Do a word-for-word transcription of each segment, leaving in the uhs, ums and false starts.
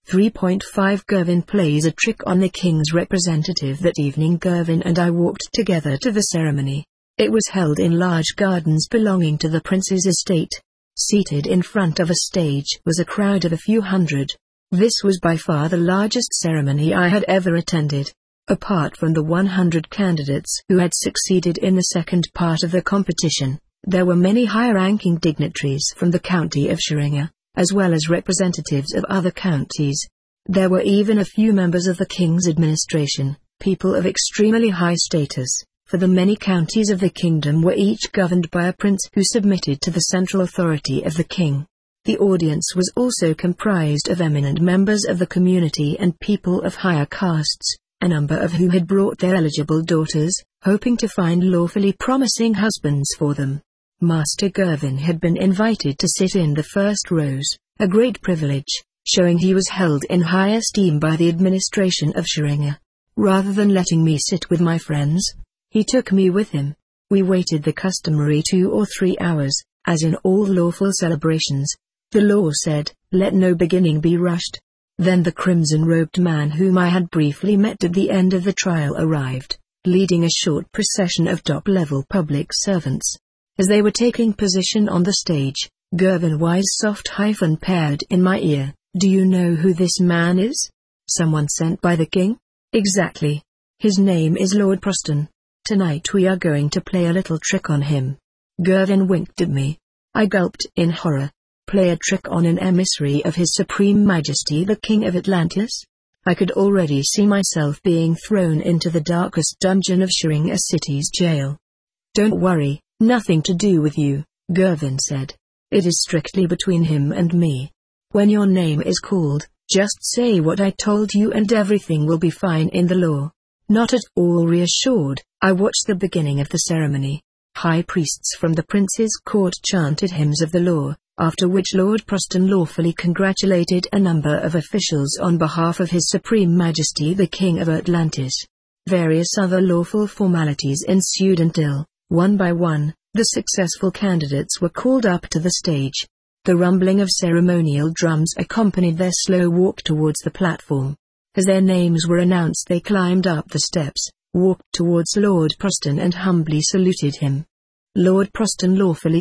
three point five Gervin plays a trick on the king's representative. That evening Gervin and I walked together to the ceremony. It was held in large gardens belonging to the prince's estate. Seated in front of a stage was a crowd of a few hundred. This was by far the largest ceremony I had ever attended. Apart from the one hundred candidates who had succeeded in the second part of the competition, there were many high-ranking dignitaries from the county of Thuringia, as well as representatives of other counties. There were even a few members of the king's administration, people of extremely high status, for the many counties of the kingdom were each governed by a prince who submitted to the central authority of the king. The audience was also comprised of eminent members of the community and people of higher castes, a number of who had brought their eligible daughters, hoping to find lawfully promising husbands for them. Master Gervin had been invited to sit in the first rows, a great privilege, showing he was held in high esteem by the administration of Thuringia. Rather than letting me sit with my friends, he took me with him. We waited the customary two or three hours, as in all lawful celebrations. The law said, "Let no beginning be rushed." Then the crimson-robed man whom I had briefly met at the end of the trial arrived, leading a short procession of top-level public servants. As they were taking position on the stage, Gervin Wise soft-hyphen paired in my ear, "Do you know who this man is? Someone sent by the king?" "Exactly. His name is Lord Proston. Tonight we are going to play a little trick on him." Gervin winked at me. I gulped in horror. Play a trick on an emissary of His Supreme Majesty the King of Atlantis? I could already see myself being thrown into the darkest dungeon of Thuringia City's jail. "Don't worry, nothing to do with you," Gervin said. "It is strictly between him and me. When your name is called, just say what I told you and everything will be fine in the law." Not at all reassured, I watched the beginning of the ceremony. High priests from the prince's court chanted hymns of the law, after which Lord Proston lawfully congratulated a number of officials on behalf of His Supreme Majesty the King of Atlantis. Various other lawful formalities ensued until, one by one, the successful candidates were called up to the stage. The rumbling of ceremonial drums accompanied their slow walk towards the platform. As their names were announced they climbed up the steps, walked towards Lord Proston and humbly saluted him. Lord Proston lawfully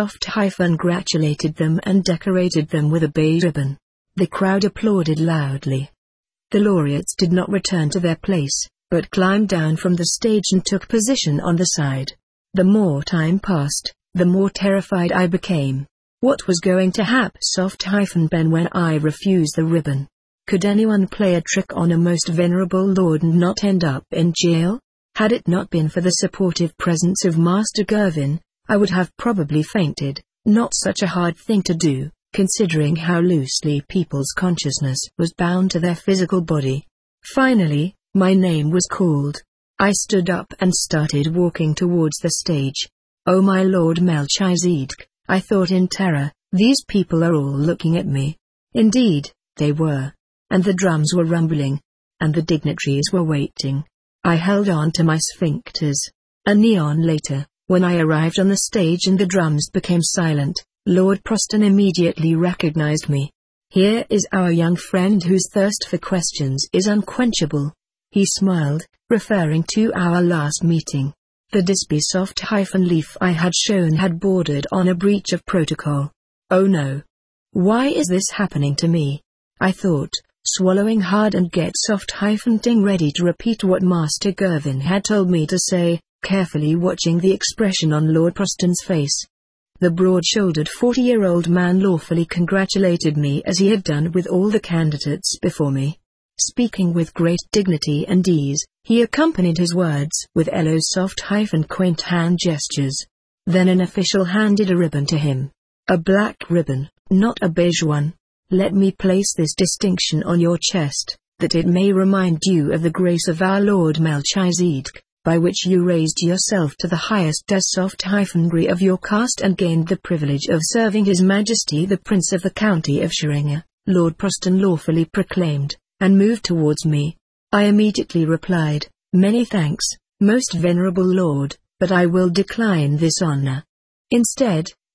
congratulated them and decorated them with a bay ribbon. The crowd applauded loudly. The laureates did not return to their place, but climbed down from the stage and took position on the side. The more time passed, the more terrified I became. What was going to happen soft-ben when I refused the ribbon? Could anyone play a trick on a most venerable lord and not end up in jail? Had it not been for the supportive presence of Master Gervin, I would have probably fainted. Not such a hard thing to do, considering how loosely people's consciousness was bound to their physical body. Finally, my name was called. I stood up and started walking towards the stage. "Oh my Lord Melchizedek," I thought in terror, "these people are all looking at me." Indeed, they were. And the drums were rumbling. And the dignitaries were waiting. I held on to my sphincters. A neon later, when I arrived on the stage and the drums became silent, Lord Proston immediately recognized me. "Here is our young friend whose thirst for questions is unquenchable," he smiled, referring to our last meeting. The Disby soft-leaf I had shown had bordered on a breach of protocol. Oh no. Why is this happening to me? I thought, swallowing hard and get soft-ting ready to repeat what Master Gervin had told me to say, carefully watching the expression on Lord Proston's face. The broad-shouldered forty-year-old man lawfully congratulated me as he had done with all the candidates before me. Speaking with great dignity and ease, he accompanied his words with Elo's soft-quaint hand gestures. Then an official handed a ribbon to him. A black ribbon, not a beige one. "Let me place this distinction on your chest, that it may remind you of the grace of our Lord Melchizedek, by which you raised yourself to the highest degree of your caste and gained the privilege of serving His Majesty the Prince of the County of Thuringia," Lord Proston lawfully proclaimed, and moved towards me. I immediately replied, "Many thanks, most venerable Lord, but I will decline this honor." Instead,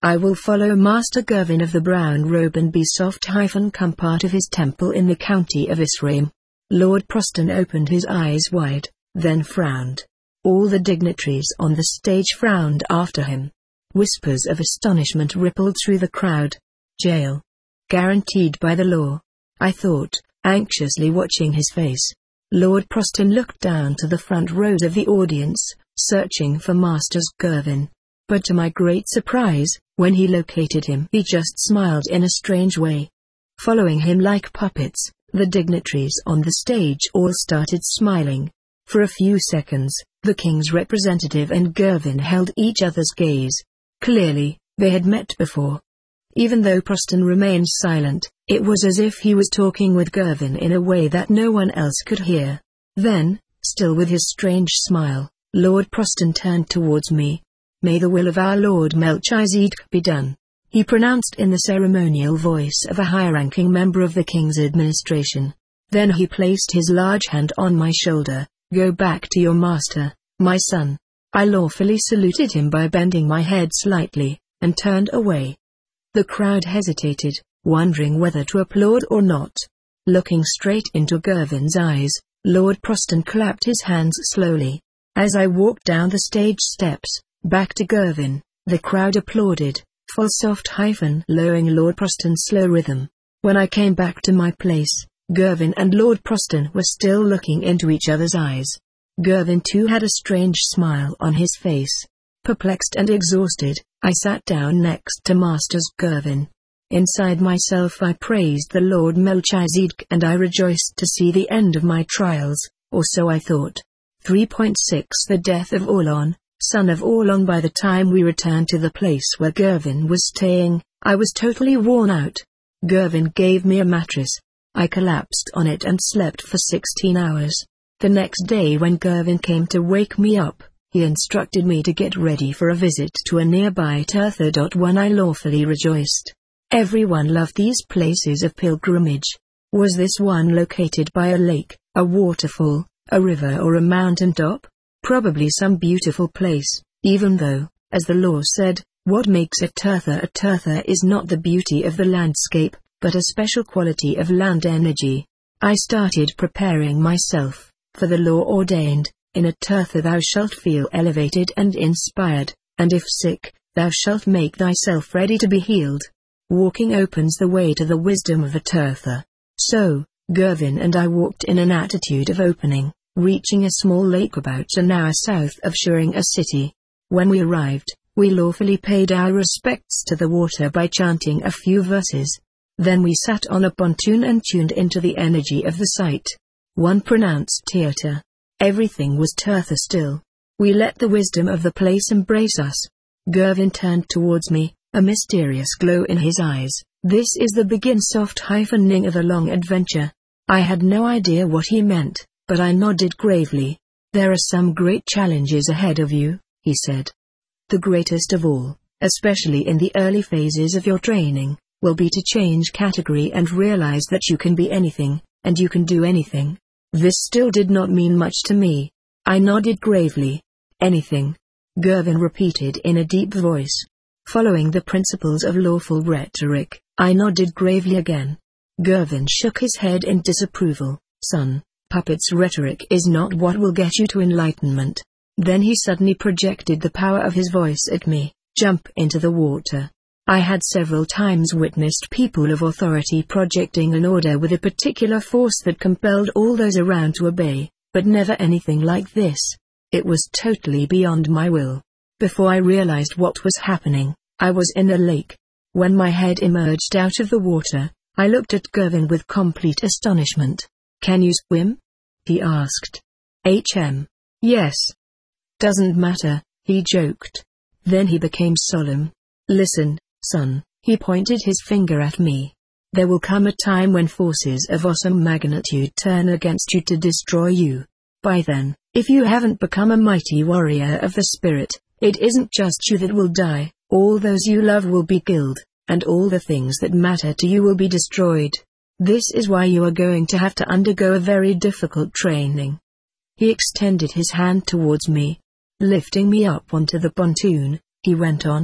I will follow Master Gervin of the brown robe and be soft-come part of his temple in the county of Israel. Lord Proston opened his eyes wide, then frowned. All the dignitaries on the stage frowned after him. Whispers of astonishment rippled through the crowd. Jail. Guaranteed by the law. I thought, anxiously watching his face. Lord Proston looked down to the front rows of the audience, searching for Master Gervin. But to my great surprise, when he located him, he just smiled in a strange way. Following him like puppets, the dignitaries on the stage all started smiling. For a few seconds, the king's representative and Gervin held each other's gaze. Clearly, they had met before. Even though Proston remained silent, it was as if he was talking with Gervin in a way that no one else could hear. Then, still with his strange smile, Lord Proston turned towards me. "May the will of our Lord Melchizedek be done," he pronounced in the ceremonial voice of a high-ranking member of the king's administration. Then he placed his large hand on my shoulder. "Go back to your master, my son." I lawfully saluted him by bending my head slightly, and turned away. The crowd hesitated, wondering whether to applaud or not. Looking straight into Gervin's eyes, Lord Proston clapped his hands slowly. As I walked down the stage steps, back to Gervin, the crowd applauded, full soft-lowing Lord Proston's slow rhythm. When I came back to my place, Gervin and Lord Proston were still looking into each other's eyes. Gervin too had a strange smile on his face. Perplexed and exhausted, I sat down next to Master Gervin. Inside myself I praised the Lord Melchizedek and I rejoiced to see the end of my trials, or so I thought. three point six The death of Orlon, son of Orlon. By the time we returned to the place where Gervin was staying, I was totally worn out. Gervin gave me a mattress. I collapsed on it and slept for sixteen hours. The next day when Gervin came to wake me up, he instructed me to get ready for a visit to a nearby Tirtha. One I lawfully rejoiced. Everyone loved these places of pilgrimage. Was this one located by a lake, a waterfall, a river or a mountain top? Probably some beautiful place, even though, as the law said, what makes a Tirtha a Tirtha is not the beauty of the landscape, but a special quality of land energy. I started preparing myself, for the law ordained, in a Tirtha thou shalt feel elevated and inspired, and if sick, thou shalt make thyself ready to be healed. Walking opens the way to the wisdom of a Tirtha. So, Gervin and I walked in an attitude of opening, reaching a small lake about an hour south of Shuring a city. When we arrived, we lawfully paid our respects to the water by chanting a few verses. Then we sat on a pontoon and tuned into the energy of the site. One pronounced Tirtha. Everything was Tirtha still. We let the wisdom of the place embrace us. Gervin turned towards me, a mysterious glow in his eyes. "This is the begin soft-ning of a long adventure." I had no idea what he meant, but I nodded gravely. "There are some great challenges ahead of you," he said. "The greatest of all, especially in the early phases of your training, will be to change category and realize that you can be anything, and you can do anything." This still did not mean much to me. I nodded gravely. "Anything," Gervin repeated in a deep voice. Following the principles of lawful rhetoric, I nodded gravely again. Gervin shook his head in disapproval. "Son, puppets rhetoric is not what will get you to enlightenment." Then he suddenly projected the power of his voice at me. "Jump into the water." I had several times witnessed people of authority projecting an order with a particular force that compelled all those around to obey, but never anything like this. It was totally beyond my will. Before I realized what was happening, I was in the lake. When my head emerged out of the water, I looked at Gervin with complete astonishment. "Can you swim?" he asked. "Hm. Yes." "Doesn't matter," he joked. Then he became solemn. "Listen, son," he pointed his finger at me. "There will come a time when forces of awesome magnitude turn against you to destroy you. By then, if you haven't become a mighty warrior of the spirit, it isn't just you that will die, all those you love will be killed, and all the things that matter to you will be destroyed. This is why you are going to have to undergo a very difficult training." He extended his hand towards me. Lifting me up onto the pontoon, he went on,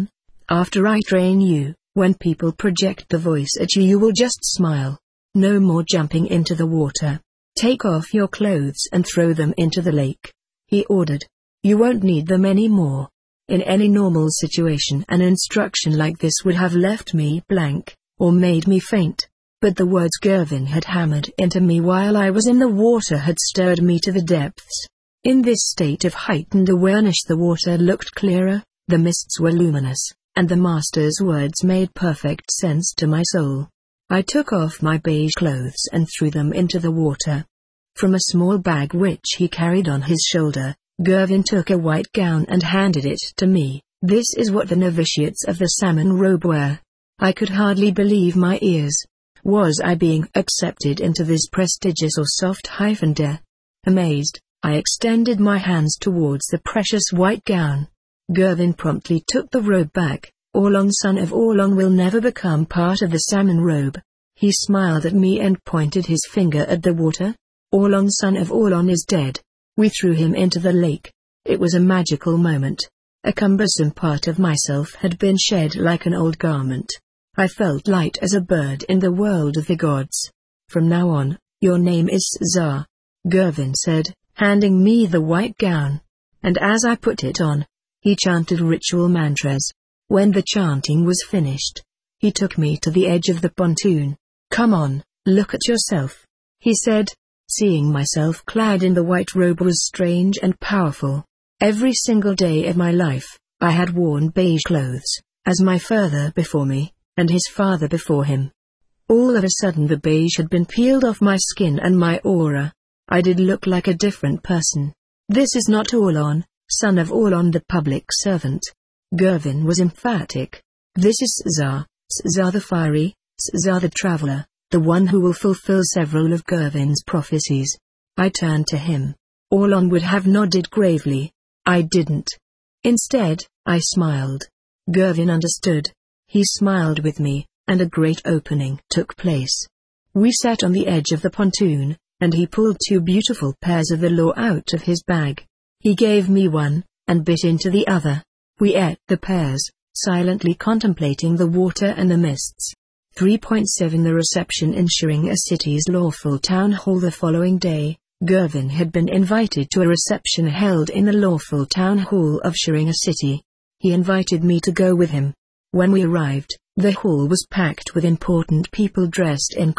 After I train you, when people project the voice at you, you will just smile. No more jumping into the water. Take off your clothes and throw them into the lake," he ordered. "You won't need them anymore." In any normal situation, an instruction like this would have left me blank, or made me faint. But the words Gervin had hammered into me while I was in the water had stirred me to the depths. In this state of heightened awareness, the water looked clearer, the mists were luminous, and the master's words made perfect sense to my soul. I took off my beige clothes and threw them into the water. From a small bag which he carried on his shoulder, Gervin took a white gown and handed it to me. "This is what the novitiates of the salmon robe wear." I could hardly believe my ears. Was I being accepted into this prestigious or soft-de? Amazed, I extended my hands towards the precious white gown. Gervin promptly took the robe back. "Oolong, son of Oolong, will never become part of the salmon robe." He smiled at me and pointed his finger at the water. "Oolong, son of Oolong, is dead." We threw him into the lake. It was a magical moment. A cumbersome part of myself had been shed like an old garment. I felt light as a bird in the world of the gods. "From now on, your name is Za," Gervin said, handing me the white gown. And as I put it on, he chanted ritual mantras. When the chanting was finished, he took me to the edge of the pontoon. "Come on, look at yourself," he said. Seeing myself clad in the white robe was strange and powerful. Every single day of my life, I had worn beige clothes, as my father before me, and his father before him. All of a sudden the beige had been peeled off my skin and my aura. I did look like a different person. "This is not Oolong, son of Oolong the public servant." Gervin was emphatic. "This is Za, Za the fiery, Za the traveler, the one who will fulfill several of Gervin's prophecies." I turned to him. Oolong would have nodded gravely. I didn't. Instead, I smiled. Gervin understood. He smiled with me, and a great opening took place. We sat on the edge of the pontoon, and he pulled two beautiful pairs of the law out of his bag. He gave me one, and bit into the other. We ate the pears, silently contemplating the water and the mists. three point seven The reception in Shiringa City's lawful town hall. The following day, Gervin had been invited to a reception held in the lawful town hall of Shiringa City. He invited me to go with him. When we arrived, the hall was packed with important people dressed in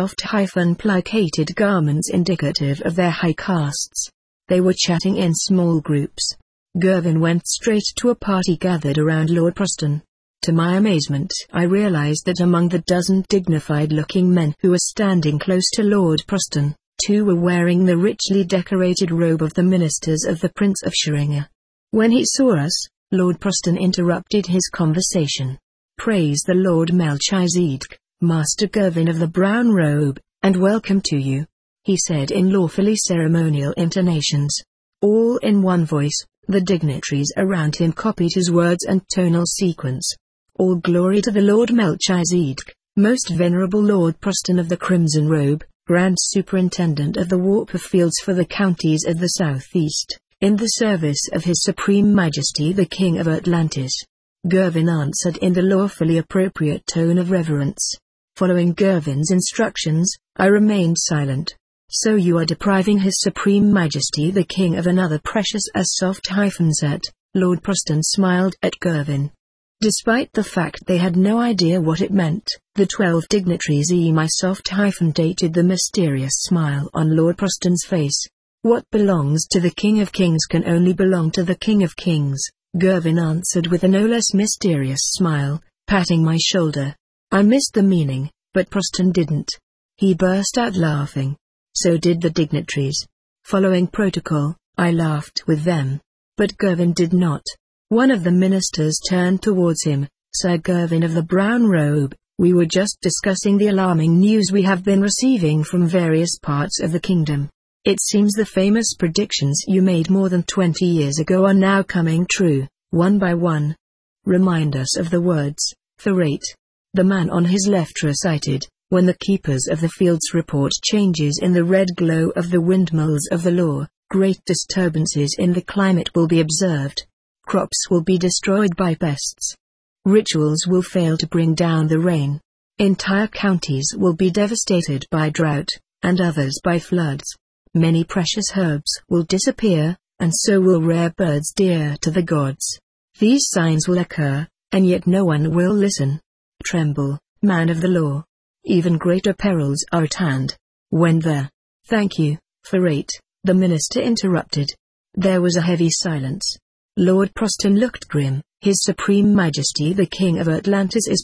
comsoft-plicated garments indicative of their high castes. They were chatting in small groups. Gervin went straight to a party gathered around Lord Proston. To my amazement, I realized that among the dozen dignified-looking men who were standing close to Lord Proston, two were wearing the richly decorated robe of the ministers of the Prince of Shiringa. When he saw us, Lord Proston interrupted his conversation. "Praise the Lord Melchizedek, Master Gervin of the brown robe, and welcome to you," he said in lawfully ceremonial intonations. All in one voice, the dignitaries around him copied his words and tonal sequence. "All glory to the Lord Melchizedek, most venerable Lord Proston of the Crimson Robe, Grand Superintendent of the Warper Fields for the counties of the southeast, in the service of His Supreme Majesty the King of Atlantis." Gervin answered in the lawfully appropriate tone of reverence. Following Gervin's instructions, I remained silent. "So you are depriving His Supreme Majesty the King of another precious as soft-set?" Lord Proston smiled at Gervin. Despite the fact they had no idea what it meant, the twelve dignitaries emi soft-dated the mysterious smile on Lord Proston's face. "What belongs to the King of Kings can only belong to the King of Kings," Gervin answered with a no less mysterious smile, patting my shoulder. I missed the meaning, but Proston didn't. He burst out laughing. So did the dignitaries. Following protocol, I laughed with them. But Gervin did not. One of the ministers turned towards him. "Sir Gervin of the brown robe, we were just discussing the alarming news we have been receiving from various parts of the kingdom. It seems the famous predictions you made more than twenty years ago are now coming true, one by one." "Remind us of the words, Ferrate," the man on his left recited. "When the keepers of the fields report changes in the red glow of the windmills of the law, great disturbances in the climate will be observed. Crops will be destroyed by pests. Rituals will fail to bring down the rain. Entire counties will be devastated by drought, and others by floods. Many precious herbs will disappear, and so will rare birds dear to the gods. These signs will occur, and yet no one will listen. Tremble, man of the law. Even greater perils are at hand. When the... Thank you, for eight, the minister interrupted. There was a heavy silence. Lord Proston looked grim. His Supreme Majesty the King of Atlantis is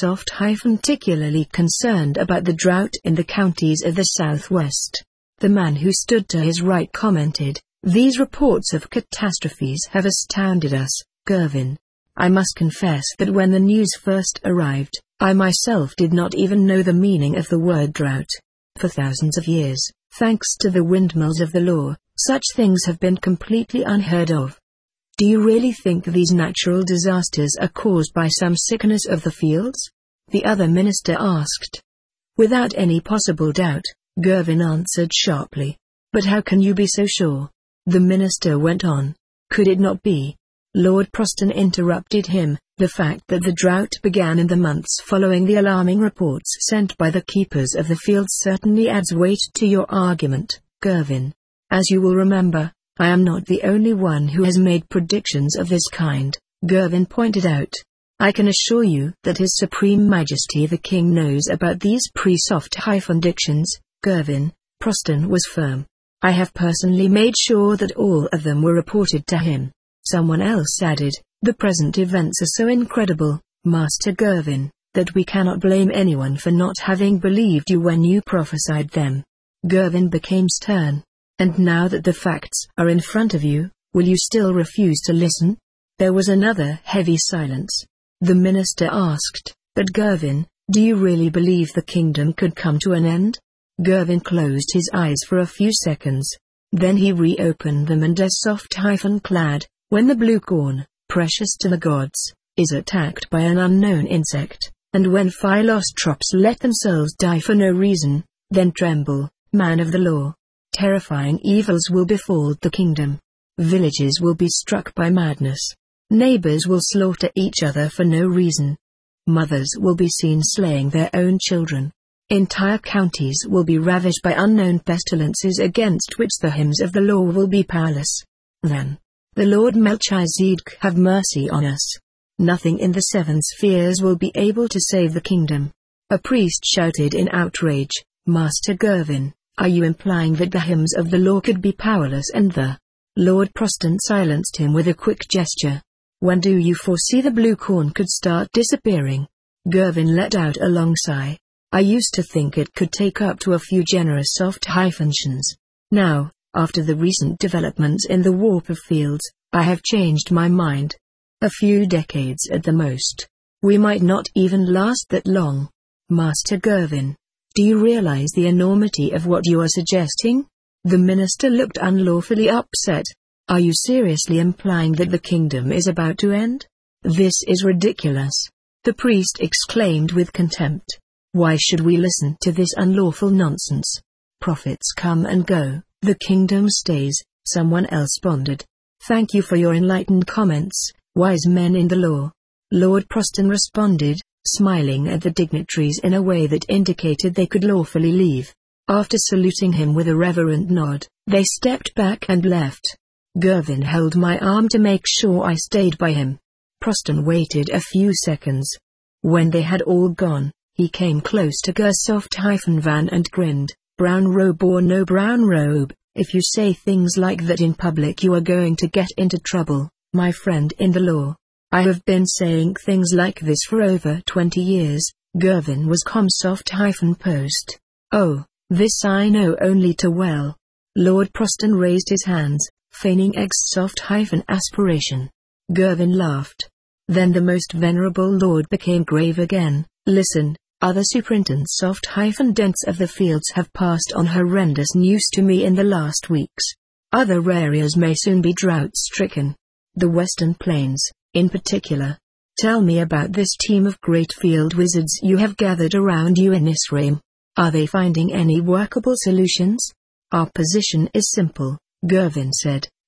particularly concerned about the drought in the counties of the southwest. The man who stood to his right commented, "These reports of catastrophes have astounded us, Gervin. I must confess that when the news first arrived, I myself did not even know the meaning of the word drought. For thousands of years, thanks to the windmills of the law, such things have been completely unheard of. Do you really think these natural disasters are caused by some sickness of the fields?" the other minister asked. "Without any possible doubt," Gervin answered sharply. "But how can you be so sure?" the minister went on. "Could it not be?" Lord Proston interrupted him. "The fact that the drought began in the months following the alarming reports sent by the keepers of the fields certainly adds weight to your argument, Gervin. As you will remember, I am not the only one who has made predictions of this kind," Gervin pointed out. "I can assure you that His Supreme Majesty the King knows about these pre-soft predictions, Gervin." Proston was firm. "I have personally made sure that all of them were reported to him." Someone else added, "The present events are so incredible, Master Gervin, that we cannot blame anyone for not having believed you when you prophesied them." Gervin became stern. "And now that the facts are in front of you, will you still refuse to listen?" There was another heavy silence. The minister asked, "But Gervin, do you really believe the kingdom could come to an end?" Gervin closed his eyes for a few seconds. Then he reopened them and as soft-clad, "When the blue corn, precious to the gods, is attacked by an unknown insect, and when philostrops let themselves die for no reason, then tremble, man of the law. Terrifying evils will befall the kingdom. Villages will be struck by madness. Neighbors will slaughter each other for no reason. Mothers will be seen slaying their own children. Entire counties will be ravaged by unknown pestilences against which the hymns of the law will be powerless. Then, the Lord Melchizedek have mercy on us. Nothing in the seven spheres will be able to save the kingdom." A priest shouted in outrage, "Master Gervin, are you implying that the hymns of the law could be powerless and the..." Lord Proston silenced him with a quick gesture. "When do you foresee the blue corn could start disappearing?" Gervin let out a long sigh. "I used to think it could take up to a few generous soft functions. Now, after the recent developments in the warp of fields, I have changed my mind. A few decades at the most. We might not even last that long. Master Gervin, do you realize the enormity of what you are suggesting?" The minister looked unlawfully upset. "Are you seriously implying that the kingdom is about to end? This is ridiculous," the priest exclaimed with contempt. "Why should we listen to this unlawful nonsense? Prophets come and go, the kingdom stays," someone else responded. "Thank you for your enlightened comments, wise men in the law," Lord Proston responded, smiling at the dignitaries in a way that indicated they could lawfully leave. After saluting him with a reverent nod, they stepped back and left. Gervin held my arm to make sure I stayed by him. Proston waited a few seconds. When they had all gone, he came close to Gersoft-Van and grinned, "Brown robe or no brown robe, if you say things like that in public you are going to get into trouble, my friend in the law. I have been saying things like this for over twenty years, Gervin was Comsoft-Post. Oh, this I know only too well." Lord Proston raised his hands, feigning Exsoft-aspiration. Gervin laughed. Then the most venerable lord became grave again. "Listen, other superintendents Soft-Dents of the fields have passed on horrendous news to me in the last weeks. Other areas may soon be drought-stricken. The Western Plains, in particular. Tell me about this team of great field wizards you have gathered around you in Israel. Are they finding any workable solutions?" "Our position is simple," Gervin said.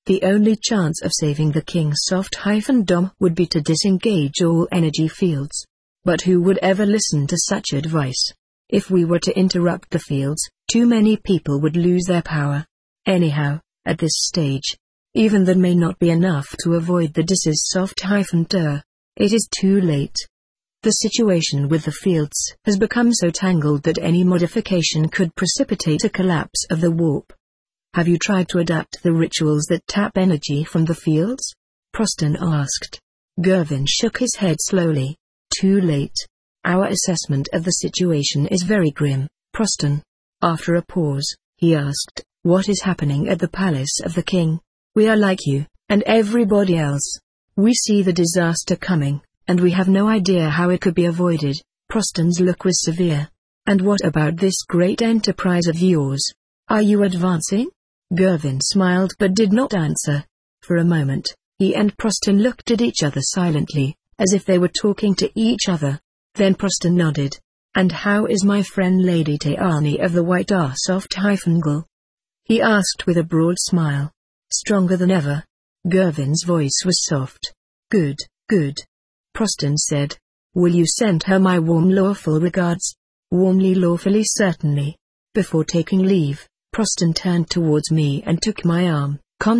The only chance of saving the king's soft-dom would be to disengage all energy fields. But who would ever listen to such advice? If we were to interrupt the fields, too many people would lose their power. Anyhow, at this stage, even that may not be enough to avoid the Dis's soft-der. It is too late. The situation with the fields has become so tangled that any modification could precipitate a collapse of the warp. Have you tried to adapt the rituals that tap energy from the fields? Proston asked. Gervin shook his head slowly. Too late. Our assessment of the situation is very grim, Proston. After a pause, he asked, what is happening at the palace of the king? We are like you, and everybody else. We see the disaster coming, and we have no idea how it could be avoided. Proston's look was severe. And what about this great enterprise of yours? Are you advancing? Gervin smiled but did not answer. For a moment, he and Proston looked at each other silently, as if they were talking to each other. Then Proston nodded. And how is my friend Lady Teani of the White Arsoft-Gul? He asked with a broad smile. Stronger than ever. Gervin's voice was soft. Good, good. Proston said. Will you send her my warm lawful regards? Warmly lawfully certainly. Before taking leave, Proston turned towards me and took my arm.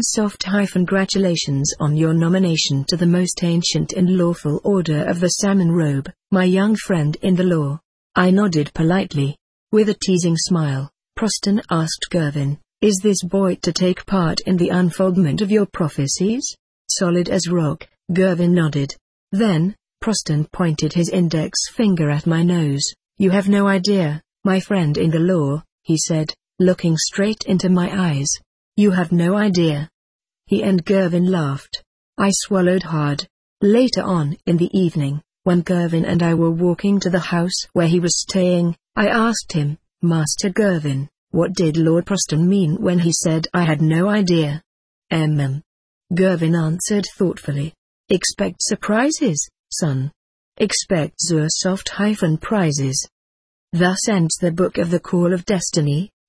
Consoft-congratulations on your nomination to the most ancient and lawful order of the salmon robe, my young friend in the law. I nodded politely. With a teasing smile, Proston asked Gervin, is this boy to take part in the unfoldment of your prophecies? Solid as rock, Gervin nodded. Then, Proston pointed his index finger at my nose. You have no idea, my friend in the law, he said, looking straight into my eyes. You have no idea. He and Gervin laughed. I swallowed hard. Later on in the evening, when Gervin and I were walking to the house where he was staying, I asked him, Master Gervin, what did Lord Proston mean when he said I had no idea? Mm. Gervin answered thoughtfully. Expect surprises, son. Expect Zursoft-prizes. Thus ends the Book of the Call of Destiny.